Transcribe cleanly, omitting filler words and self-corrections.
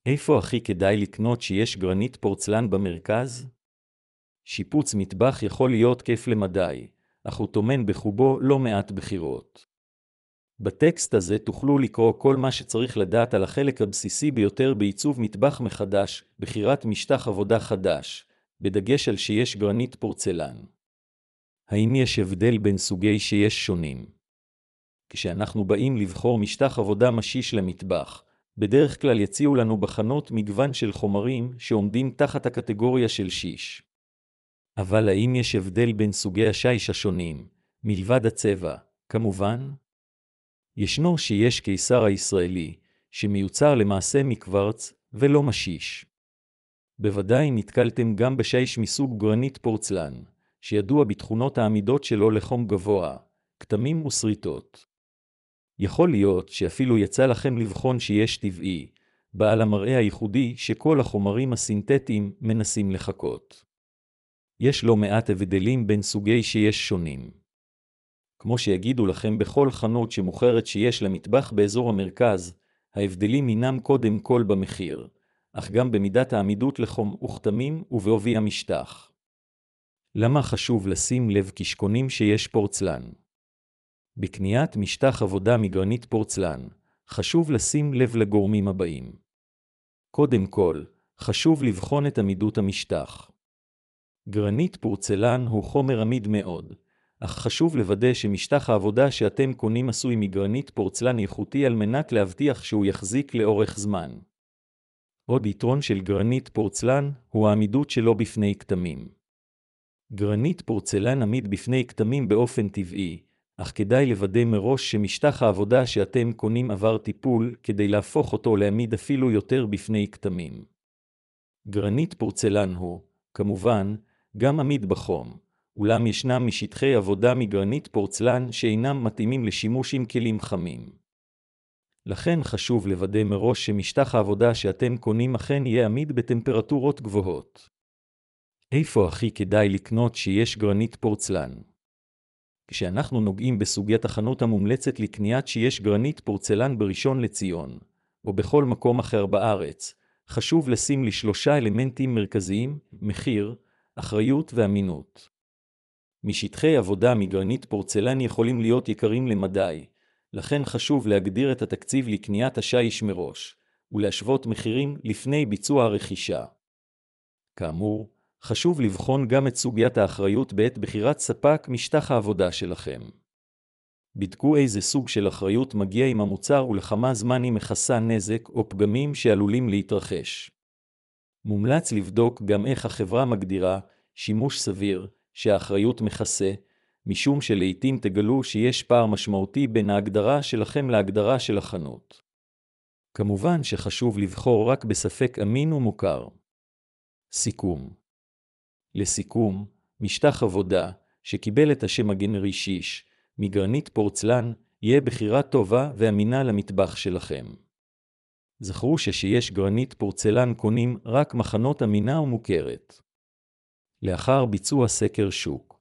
איפה הכי כדאי לקנות שיש גרנית פורצלן במרכז? שיפוץ מטבח יכול להיות כיף למדי, אך הוא טומן בחובו לא מעט בחירות. בטקסט הזה תוכלו לקרוא כל מה שצריך לדעת על החלק הבסיסי ביותר בעיצוב מטבח מחדש, בחירת משטח עבודה חדש, בדגש על שיש גרנית פורצלן. האם יש הבדל בין סוגי שיש שונים? כשאנחנו באים לבחור משטח עבודה משיש למטבח, בדרך כלל יציעו לנו בחנות מגוון של חומרים שעומדים תחת הקטגוריה של שיש. אבל האם יש הבדל בין סוגי השיש השונים, מלבד הצבע, כמובן? ישנו שיש קיסר הישראלי, שמיוצר למעשה מקוורץ ולא משיש. בוודאי נתקלתם גם בשיש מסוג גרנית פורצלן, שידוע בתכונות העמידות שלו לחום גבוה, כתמים וסריטות. יכול להיות שאפילו יצא לכם לבחון שיש טבעי, בעל המראה הייחודי שכל החומרים הסינתטיים מנסים לחכות. יש לא מעט הבדלים בין סוגי שיש שונים. כמו שיגידו לכם בכל חנות שמוכרת שיש למטבח באזור המרכז, ההבדלים הינם קודם כל במחיר, אך גם במידת העמידות לחום וכתמים ובעובי המשטח. למה חשוב לשים לב כשקונים שיש פורצלן? בקניית משטח עבודה מגרנית פורצלן, חשוב לשים לב לגורמים הבאים. קודם כל, חשוב לבחון את עמידות המשטח. גרנית פורצלן הוא חומר עמיד מאוד, אך חשוב לוודא שמשטח העבודה שאתם קונים עשוי מגרנית פורצלן איכותי על מנת להבטיח שהוא יחזיק לאורך זמן. עוד יתרון של גרנית פורצלן הוא העמידות שלו בפני כתמים. גרנית פורצלן עמיד בפני כתמים באופן טבעי, אך כדאי לוודא מראש שמשטח העבודה שאתם קונים עבר טיפול כדי להפוך אותו לעמיד אפילו יותר בפני כתמים. גרנית פורצלן הוא, כמובן, גם עמיד בחום, אולם ישנם משטחי עבודה מגרנית פורצלן שאינם מתאימים לשימוש עם כלים חמים. לכן חשוב לוודא מראש שמשטח העבודה שאתם קונים אכן יהיה עמיד בטמפרטורות גבוהות. איפה הכי כדאי לקנות שיש גרנית פורצלן? כשאנחנו נוגעים בסוגיית החנות המומלצת לקניית שיש גרנית פורצלן בראשון לציון, או בכל מקום אחר בארץ, חשוב לשים לי 3 אלמנטים מרכזיים: מחיר, אחריות ואמינות. משטחי עבודה מגרנית פורצלן יכולים להיות יקרים למדי, לכן חשוב להגדיר את התקציב לקניית השיש מראש, ולהשוות מחירים לפני ביצוע הרכישה. כאמור, חשוב לבחון גם את סוגיית האחריות בעת בחירת ספק משטח העבודה שלכם. בדקו איזה סוג של אחריות מגיע עם המוצר ולכמה זמן היא מכסה נזק או פגמים שעלולים להתרחש. מומלץ לבדוק גם איך החברה מגדירה שימוש סביר שהאחריות מכסה, משום שלעיתים תגלו שיש פער משמעותי בין ההגדרה שלכם להגדרה של החנות. כמובן שחשוב לבחור רק בספק אמין ומוכר. סיכום. לסיכום, משטח עבודה שקיבל את השם הגנרי שיש מגרנית פורצלן יהיה בחירה טובה ואמינה למטבח שלכם. זכרו שיש גרנית פורצלן קונים רק מחנות אמינה ומוכרת. לאחר ביצוע סקר שוק,